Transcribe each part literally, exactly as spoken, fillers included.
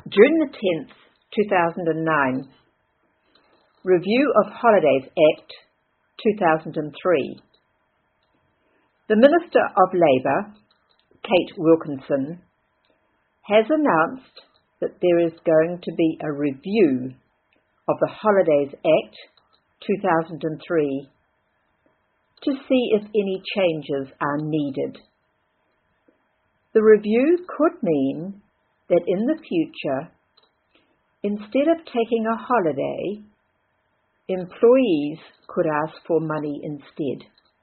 June the tenth, two thousand nine. Review of Holidays Act two thousand three. The Minister of Labour, Kate Wilkinson, has announced that there is going to be a review of the Holidays Act two thousand three to see if any changes are needed. The review could mean that in the future, instead of taking a holiday, employees could ask for money instead.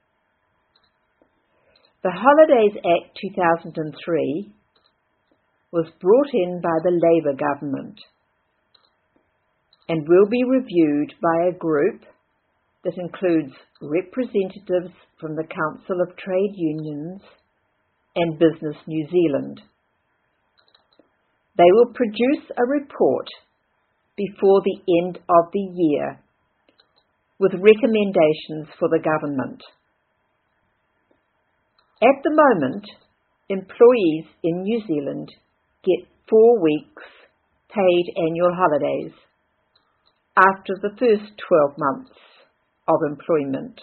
The Holidays Act two thousand three was brought in by the Labour government and will be reviewed by a group that includes representatives from the Council of Trade Unions and Business New Zealand. They will produce a report before the end of the year with recommendations for the government. At the moment, employees in New Zealand get four weeks paid annual holidays after the first twelve months of employment,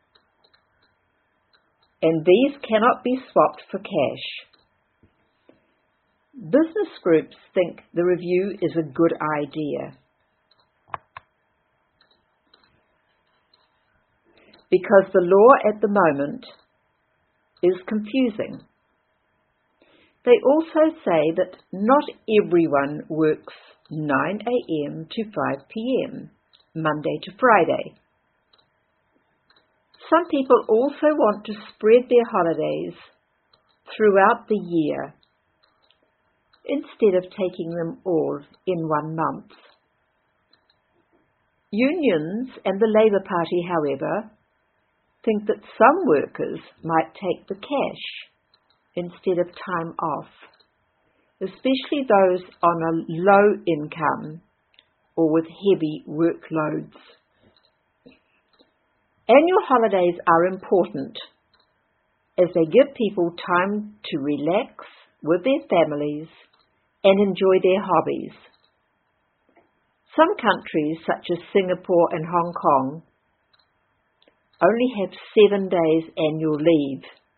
and these cannot be swapped for cash. Business groups think the review is a good idea because the law at the moment is confusing. They also say that not everyone works nine a m to five p m, Monday to Friday. Some people also want to spread their holidays throughout the year instead of taking them all in one month. Unions and the Labour Party, however, think that some workers might take the cash instead of time off, especially those on a low income or with heavy workloads. Annual holidays are important as they give people time to relax with their families and enjoy their hobbies. Some countries, such as Singapore and Hong Kong, only have seven days annual leave,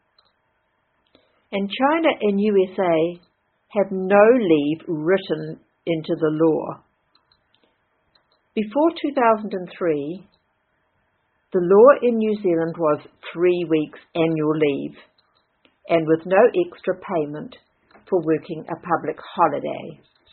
and China and U S A have no leave written into the law. Before two thousand three, the law in New Zealand was three weeks annual leave and with no extra payment for working a public holiday.